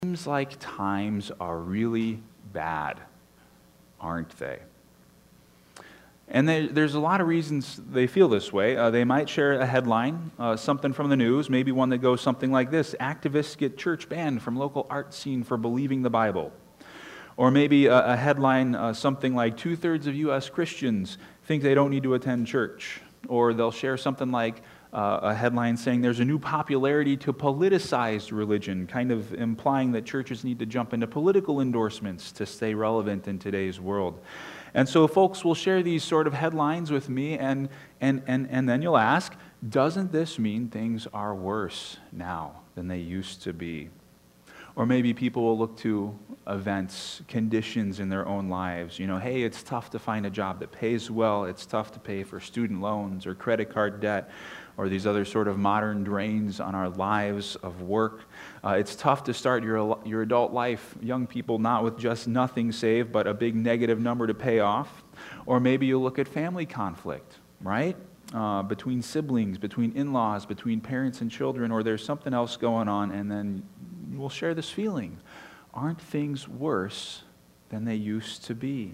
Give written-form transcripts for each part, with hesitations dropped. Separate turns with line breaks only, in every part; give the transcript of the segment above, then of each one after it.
Seems like times are really bad, aren't they? And there's a lot of reasons they feel this way. They might share a headline, something from the news, maybe one that goes something like this: activists get church banned from local art scene for believing the Bible. Or maybe a headline, something like 2/3 of U.S. Christians think they don't need to attend church. Or they'll share something like a headline saying there's a new popularity to politicized religion, kind of implying that churches need to jump into political endorsements to stay relevant in today's world. And so folks will share these sort of headlines with me, and then you'll ask, doesn't this mean things are worse now than they used to be? Or maybe people will look to events, conditions in their own lives. You know, hey, it's tough to find a job that pays well. It's tough to pay for student loans or credit card debt or these other sort of modern drains on our lives of work. It's tough to start your adult life, young people, not with just nothing saved, but a big negative number to pay off. Or maybe you'll look at family conflict, right? Between siblings, between in-laws, between parents and children, or there's something else going on, and then we'll share this feeling. Aren't things worse than they used to be?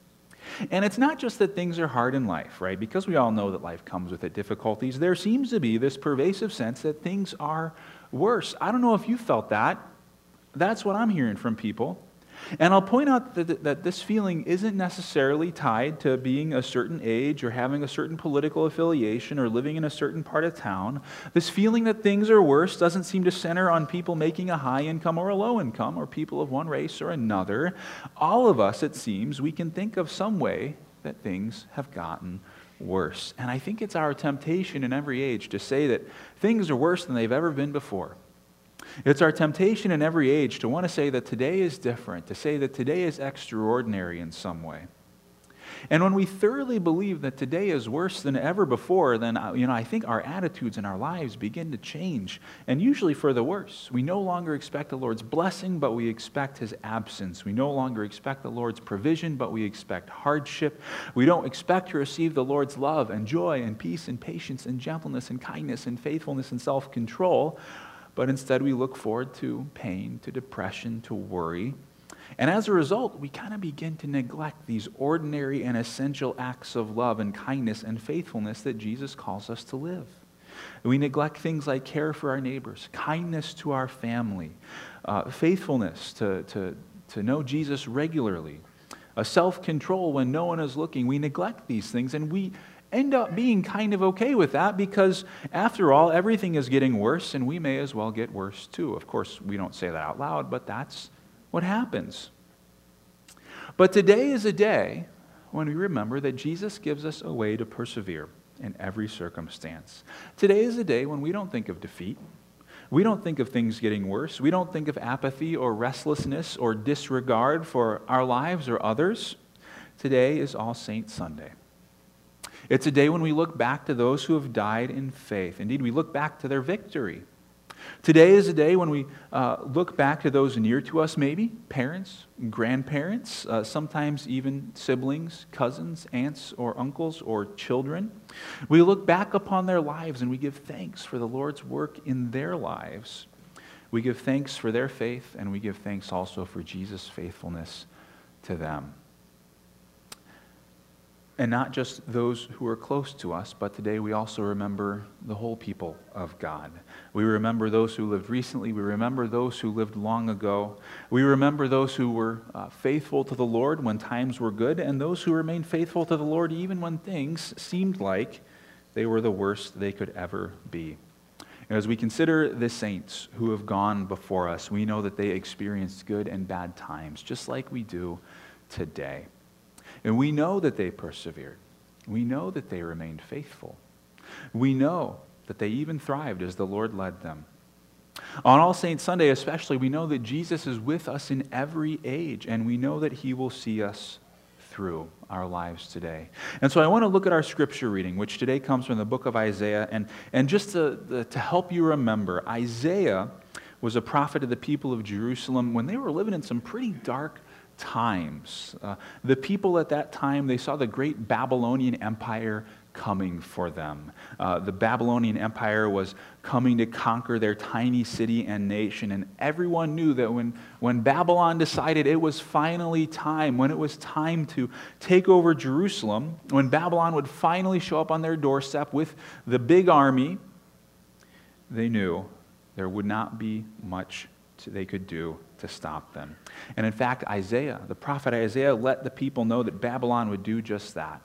And it's not just that things are hard in life, right? Because we all know that life comes with its difficulties. There seems to be this pervasive sense that things are worse. I don't know if you felt that. That's what I'm hearing from people. And I'll point out that this feeling isn't necessarily tied to being a certain age or having a certain political affiliation or living in a certain part of town. This feeling that things are worse doesn't seem to center on people making a high income or a low income or people of one race or another. All of us, it seems, we can think of some way that things have gotten worse. And I think it's our temptation in every age to say that things are worse than they've ever been before. It's our temptation in every age to want to say that today is different, to say that today is extraordinary in some way. And when we thoroughly believe that today is worse than ever before, then I think our attitudes in our lives begin to change, and usually for the worse. We no longer expect the Lord's blessing, but we expect His absence. We no longer expect the Lord's provision, but we expect hardship. We don't expect to receive the Lord's love and joy and peace and patience and gentleness and kindness and faithfulness and self-control. But instead we look forward to pain, to depression, to worry. And as a result, we kind of begin to neglect these ordinary and essential acts of love and kindness and faithfulness that Jesus calls us to live. We neglect things like care for our neighbors, kindness to our family, faithfulness to know Jesus regularly, self-control when no one is looking. We neglect these things, and we end up being kind of okay with that because, after all, everything is getting worse, and we may as well get worse too. Of course, we don't say that out loud, but that's what happens. But today is a day when we remember that Jesus gives us a way to persevere in every circumstance. Today is a day when we don't think of defeat. We don't think of things getting worse. We don't think of apathy or restlessness or disregard for our lives or others. Today is All Saints Sunday. It's a day when we look back to those who have died in faith. Indeed, we look back to their victory. Today is a day when we look back to those near to us, maybe parents, grandparents, sometimes even siblings, cousins, aunts, or uncles, or children. We look back upon their lives and we give thanks for the Lord's work in their lives. We give thanks for their faith, and we give thanks also for Jesus' faithfulness to them. And not just those who are close to us, but today we also remember the whole people of God. We remember those who lived recently. We remember those who lived long ago. We remember those who were faithful to the Lord when times were good, and those who remained faithful to the Lord even when things seemed like they were the worst they could ever be. And as we consider the saints who have gone before us, we know that they experienced good and bad times, just like we do today. And we know that they persevered. We know that they remained faithful. We know that they even thrived as the Lord led them. On All Saints Sunday especially, we know that Jesus is with us in every age, and we know that He will see us through our lives today. And so I want to look at our scripture reading, which today comes from the book of Isaiah. And just to help you remember, Isaiah was a prophet of the people of Jerusalem when they were living in some pretty dark times. The people at that time, they saw the great Babylonian Empire coming for them. The Babylonian Empire was coming to conquer their tiny city and nation, and everyone knew that when Babylon decided it was finally time, when it was time to take over Jerusalem, when Babylon would finally show up on their doorstep with the big army, they knew there would not be much they could do to stop them. And in fact, Isaiah, the prophet Isaiah, let the people know that Babylon would do just that.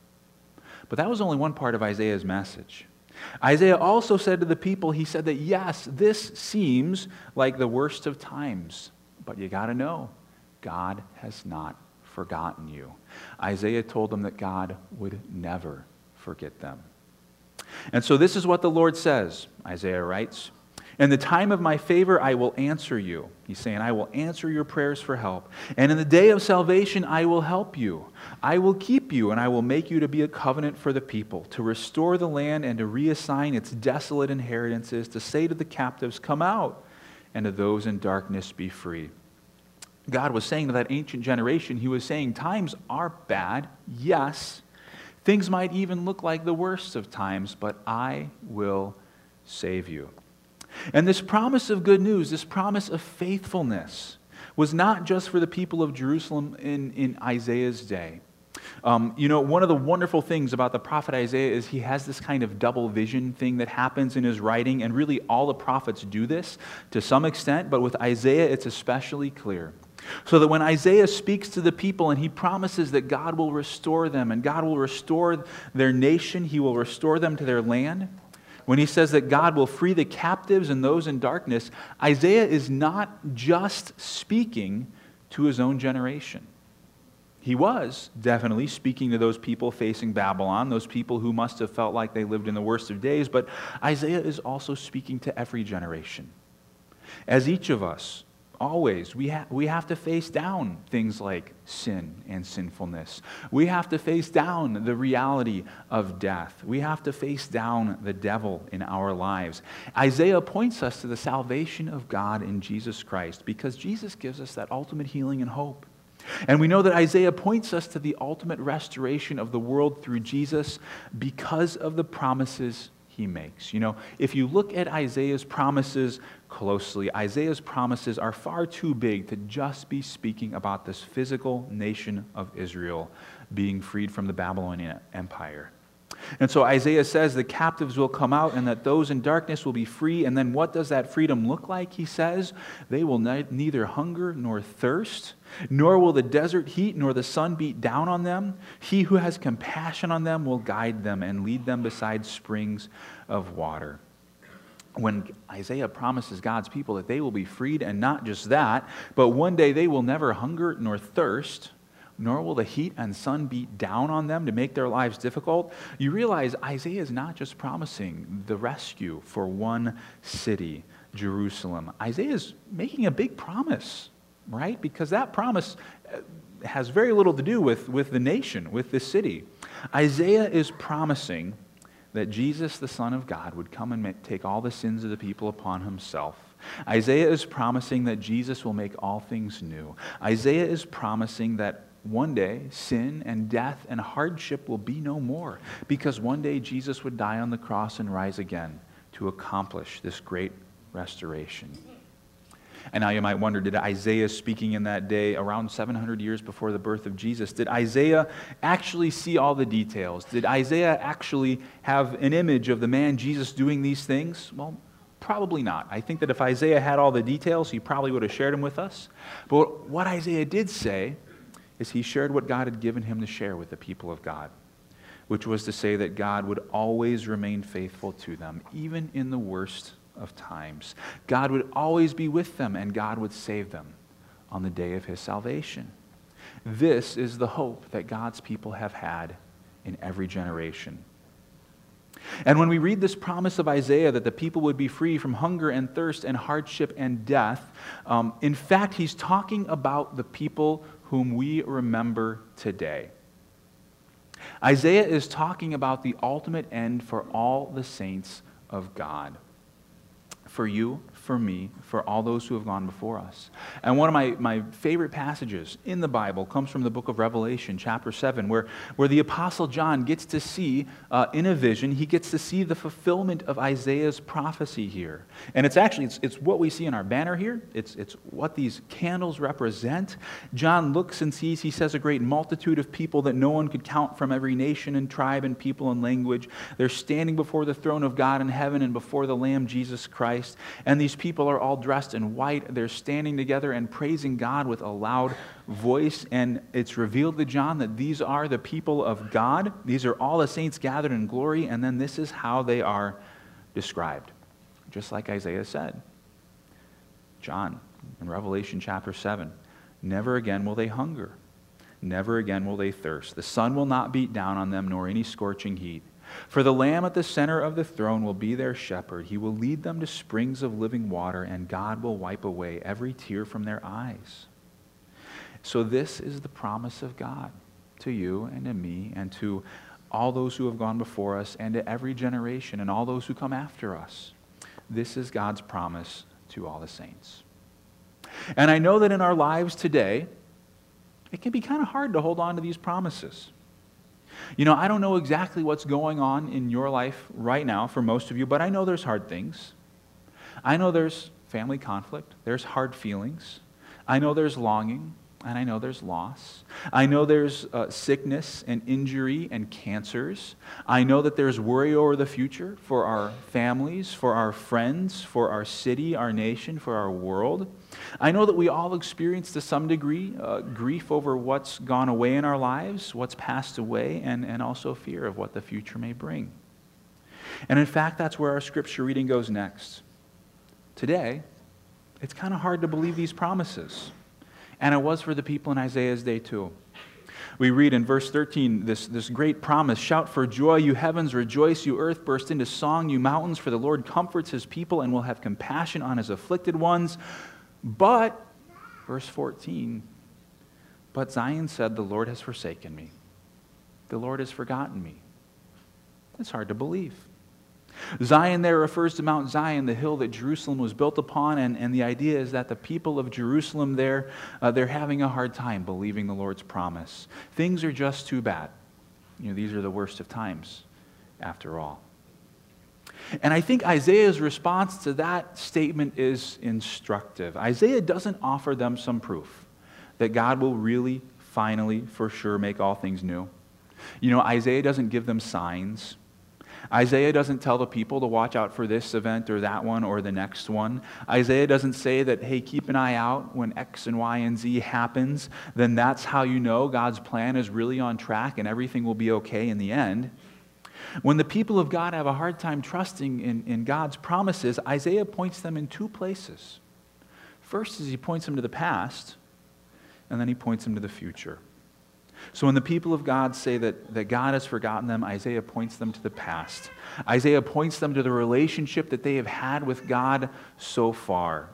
But that was only one part of Isaiah's message. Isaiah also said to the people, he said that yes, this seems like the worst of times, but you got to know, God has not forgotten you. Isaiah told them that God would never forget them. And so this is what the Lord says, Isaiah writes, "In the time of my favor, I will answer you." He's saying, I will answer your prayers for help. "And in the day of salvation, I will help you. I will keep you, and I will make you to be a covenant for the people, to restore the land and to reassign its desolate inheritances, to say to the captives, 'Come out,' and to those in darkness, 'Be free.'" God was saying to that ancient generation, he was saying, times are bad, yes. Things might even look like the worst of times, but I will save you. And this promise of good news, this promise of faithfulness, was not just for the people of Jerusalem in Isaiah's day. One of the wonderful things about the prophet Isaiah is he has this kind of double vision thing that happens in his writing, and really all the prophets do this to some extent, but with Isaiah it's especially clear. So that when Isaiah speaks to the people and he promises that God will restore them and God will restore their nation, he will restore them to their land, when he says that God will free the captives and those in darkness, Isaiah is not just speaking to his own generation. He was definitely speaking to those people facing Babylon, those people who must have felt like they lived in the worst of days, but Isaiah is also speaking to every generation. As each of us, always, we have to face down things like sin and sinfulness. We have to face down the reality of death. We have to face down the devil in our lives. Isaiah points us to the salvation of God in Jesus Christ because Jesus gives us that ultimate healing and hope. And we know that Isaiah points us to the ultimate restoration of the world through Jesus because of the promises he makes. If you look at Isaiah's promises closely, Isaiah's promises are far too big to just be speaking about this physical nation of Israel being freed from the Babylonian Empire. And so Isaiah says the captives will come out and that those in darkness will be free. And then what does that freedom look like? He says, they will neither hunger nor thirst, nor will the desert heat nor the sun beat down on them. He who has compassion on them will guide them and lead them beside springs of water. When Isaiah promises God's people that they will be freed, and not just that, but one day they will never hunger nor thirst, nor will the heat and sun beat down on them to make their lives difficult, you realize Isaiah is not just promising the rescue for one city, Jerusalem. Isaiah is making a big promise, right? Because that promise has very little to do with the nation, with the city. Isaiah is promising that Jesus, the Son of God, would come and take all the sins of the people upon himself. Isaiah is promising that Jesus will make all things new. Isaiah is promising that one day sin and death and hardship will be no more, because one day Jesus would die on the cross and rise again to accomplish this great restoration. And now you might wonder, did Isaiah, speaking in that day around 700 years before the birth of Jesus, did Isaiah actually see all the details? Did Isaiah actually have an image of the man Jesus doing these things? Well, probably not. I think that if Isaiah had all the details, he probably would have shared them with us. But what Isaiah did say is he shared what God had given him to share with the people of God, which was to say that God would always remain faithful to them, even in the worst of times. God would always be with them, and God would save them on the day of his salvation. This is the hope that God's people have had in every generation. And when we read this promise of Isaiah that the people would be free from hunger and thirst and hardship and death, in fact, he's talking about the people whom we remember today. Isaiah is talking about the ultimate end for all the saints of God. For you, for me, for all those who have gone before us. And one of my favorite passages in the Bible comes from the book of Revelation, chapter 7, where the Apostle John gets to see, in a vision, he gets to see the fulfillment of Isaiah's prophecy here. And it's actually, it's what we see in our banner here. It's what these candles represent. John looks and sees, he says, a great multitude of people that no one could count from every nation and tribe and people and language. They're standing before the throne of God in heaven and before the Lamb, Jesus Christ. And these people are all dressed in white. They're standing together and praising God with a loud voice. And it's revealed to John that these are the people of God. These are all the saints gathered in glory. And then this is how they are described, just like Isaiah said. John, in Revelation chapter 7, never again will they hunger. Never again will they thirst. The sun will not beat down on them, nor any scorching heat. For the Lamb at the center of the throne will be their shepherd. He will lead them to springs of living water, and God will wipe away every tear from their eyes. So this is the promise of God to you and to me and to all those who have gone before us and to every generation and all those who come after us. This is God's promise to all the saints. And I know that in our lives today, it can be kind of hard to hold on to these promises. You know, I don't know exactly what's going on in your life right now for most of you, but I know there's hard things. I know there's family conflict. There's hard feelings. I know there's longing, and I know there's loss. I know there's sickness and injury and cancers. I know that there's worry over the future for our families, for our friends, for our city, our nation, for our world. I know that we all experience to some degree grief over what's gone away in our lives, what's passed away, and also fear of what the future may bring. And in fact, that's where our scripture reading goes next. Today, it's kind of hard to believe these promises. And it was for the people in Isaiah's day too. We read in verse 13 this great promise, "Shout for joy, you heavens, rejoice, you earth, burst into song, you mountains, for the Lord comforts his people and will have compassion on his afflicted ones." But, verse 14, "But Zion said, the Lord has forsaken me. The Lord has forgotten me." It's hard to believe. Zion there refers to Mount Zion, the hill that Jerusalem was built upon, and the idea is that the people of Jerusalem there, they're having a hard time believing the Lord's promise. Things are just too bad. You know, these are the worst of times, after all. And I think Isaiah's response to that statement is instructive. Isaiah doesn't offer them some proof that God will really, finally, for sure, make all things new. You know, Isaiah doesn't give them signs. Isaiah doesn't tell the people to watch out for this event or that one or the next one. Isaiah doesn't say that, hey, keep an eye out when X and Y and Z happens, then that's how you know God's plan is really on track and everything will be okay in the end. When the people of God have a hard time trusting in God's promises, Isaiah points them in two places. First is he points them to the past, and then he points them to the future. So when the people of God say that God has forgotten them, Isaiah points them to the past. Isaiah points them to the relationship that they have had with God so far.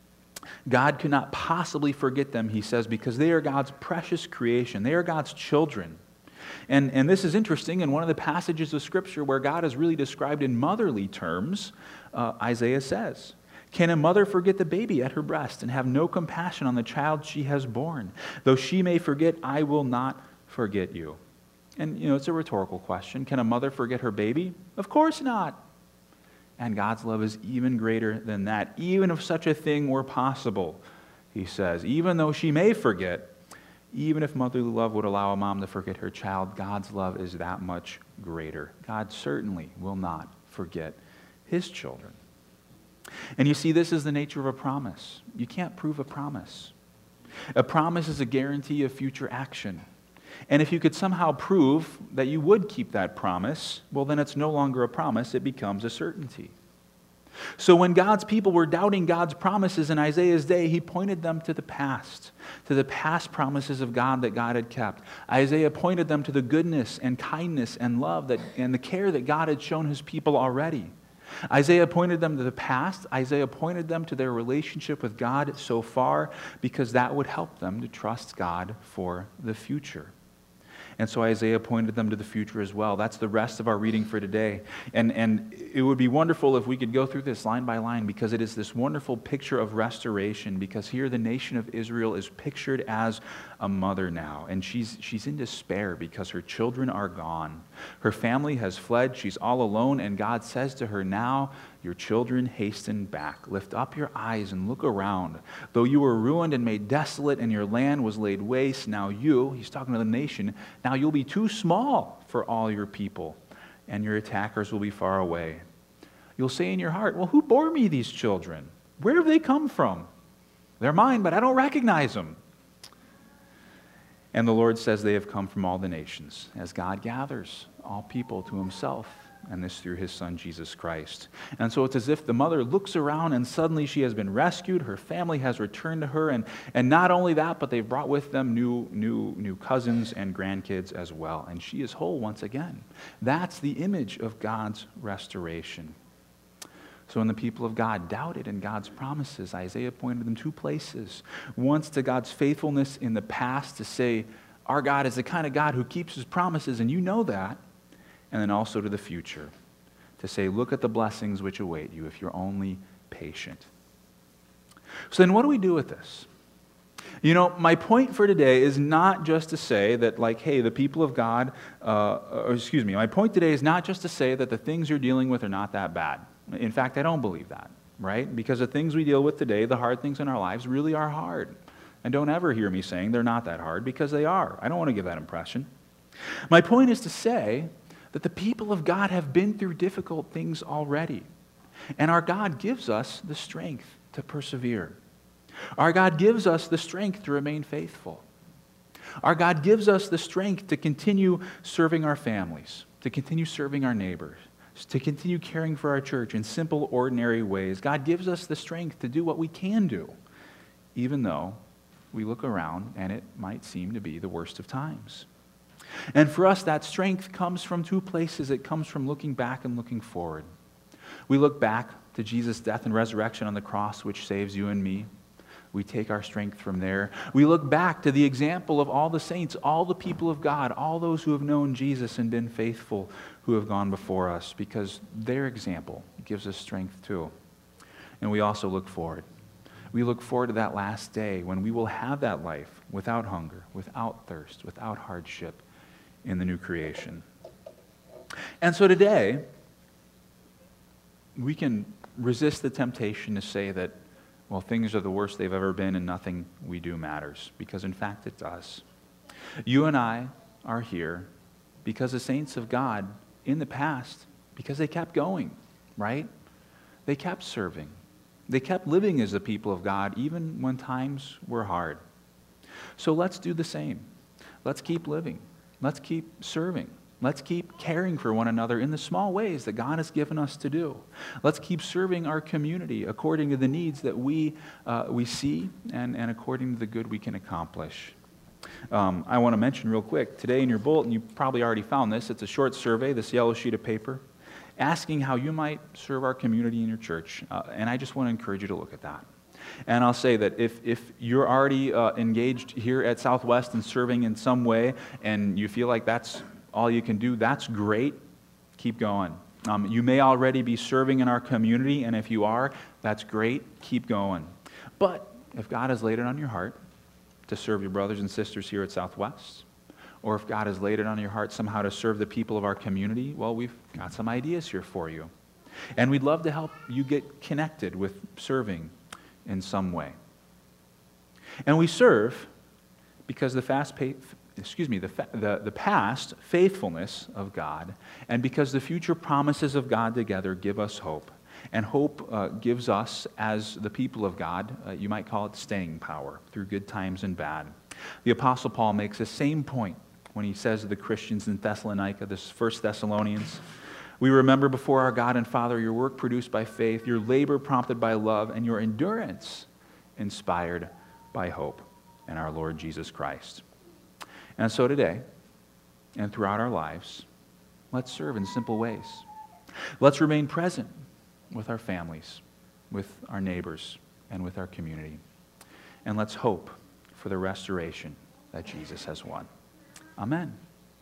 God could not possibly forget them, he says, because they are God's precious creation. They are God's children. And this is interesting. In one of the passages of Scripture where God is really described in motherly terms, Isaiah says, "Can a mother forget the baby at her breast and have no compassion on the child she has borne? Though she may forget, I will not forget you." And, you know, it's a rhetorical question. Can a mother forget her baby? Of course not. And God's love is even greater than that. Even if such a thing were possible, he says, even though she may forget, even if motherly love would allow a mom to forget her child, God's love is that much greater. God certainly will not forget his children. And you see, this is the nature of a promise. You can't prove a promise. A promise is a guarantee of future action. And if you could somehow prove that you would keep that promise, well, then it's no longer a promise, it becomes a certainty. So when God's people were doubting God's promises in Isaiah's day, he pointed them to the past promises of God that God had kept. Isaiah pointed them to the goodness and kindness and love and the care that God had shown his people already. Isaiah pointed them to the past. Isaiah pointed them to their relationship with God so far because that would help them to trust God for the future. And so Isaiah pointed them to the future as well. That's the rest of our reading for today. And it would be wonderful if we could go through this line by line, because it is this wonderful picture of restoration, because here the nation of Israel is pictured as a mother now, and she's in despair because her children are gone. Her family has fled. She's all alone, and God says to her, "Now your children hasten back. Lift up your eyes and look around. Though you were ruined and made desolate and your land was laid waste, now you," he's talking to the nation, "now you'll be too small for all your people, and your attackers will be far away. You'll say in your heart, 'Well, who bore me these children? Where have they come from? They're mine, but I don't recognize them.' And the Lord says they have come from all the nations, as God gathers all people to himself, and this through his Son, Jesus Christ." And so it's as if the mother looks around and suddenly she has been rescued, her family has returned to her, and not only that, but they've brought with them new cousins and grandkids as well, and she is whole once again. That's the image of God's restoration. So when the people of God doubted in God's promises, Isaiah pointed them two places. Once to God's faithfulness in the past, to say, our God is the kind of God who keeps his promises, and you know that. And then also to the future, to say, look at the blessings which await you if you're only patient. So then what do we do with this? You know, my point for today is not just to say that, like, hey, the people of God, my point today is not just to say that the things you're dealing with are not that bad. In fact, I don't believe that, right? Because the things we deal with today, the hard things in our lives, really are hard. And don't ever hear me saying they're not that hard, because they are. I don't want to give that impression. My point is to say that the people of God have been through difficult things already. And our God gives us the strength to persevere. Our God gives us the strength to remain faithful. Our God gives us the strength to continue serving our families, to continue serving our neighbors, to continue caring for our church in simple, ordinary ways. God gives us the strength to do what we can do, even though we look around and it might seem to be the worst of times. And for us, that strength comes from two places. It comes from looking back and looking forward. We look back to Jesus' death and resurrection on the cross, which saves you and me. We take our strength from there. We look back to the example of all the saints, all the people of God, all those who have known Jesus and been faithful, who have gone before us, because their example gives us strength too. And we also look forward. We look forward to that last day when we will have that life without hunger, without thirst, without hardship in the new creation. And so today, we can resist the temptation to say that, well, things are the worst they've ever been and nothing we do matters, because in fact it does. You and I are here because the saints of God in the past, because they kept going, right? They kept serving. They kept living as the people of God even when times were hard. So let's do the same. Let's keep living. Let's keep serving. Let's keep caring for one another in the small ways that God has given us to do. Let's keep serving our community according to the needs that we see and according to the good we can accomplish. I want to mention real quick, today in your bulletin, you probably already found this. It's a short survey, this yellow sheet of paper, asking how you might serve our community in your church. And I just want to encourage you to look at that. And I'll say that if you're already engaged here at Southwest and serving in some way, and you feel like that's all you can do, that's great. Keep going. You may already be serving in our community, and if you are, that's great. Keep going. But if God has laid it on your heart to serve your brothers and sisters here at Southwest, or if God has laid it on your heart somehow to serve the people of our community, well, we've got some ideas here for you. And we'd love to help you get connected with serving in some way. And we serve because the past faithfulness of God, and because the future promises of God together give us hope. And hope gives us, as the people of God, you might call it staying power through good times and bad. The Apostle Paul makes the same point when he says to the Christians in Thessalonica, this 1 Thessalonians, "We remember before our God and Father your work produced by faith, your labor prompted by love, and your endurance inspired by hope in our Lord Jesus Christ." And so today, and throughout our lives, let's serve in simple ways. Let's remain present with our families, with our neighbors, and with our community. And let's hope for the restoration that Jesus has won. Amen.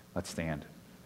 Let's stand.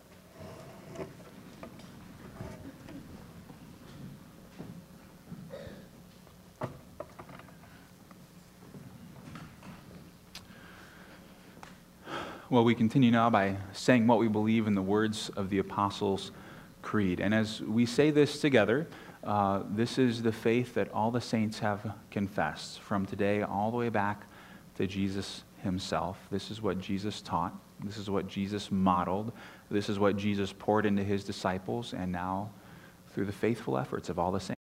Well, we continue now by saying what we believe in the words of the Apostles' Creed. And as we say this together, this is the faith that all the saints have confessed from today all the way back to Jesus himself. This is what Jesus taught. This is what Jesus modeled. This is what Jesus poured into his disciples, and now through the faithful efforts of all the saints.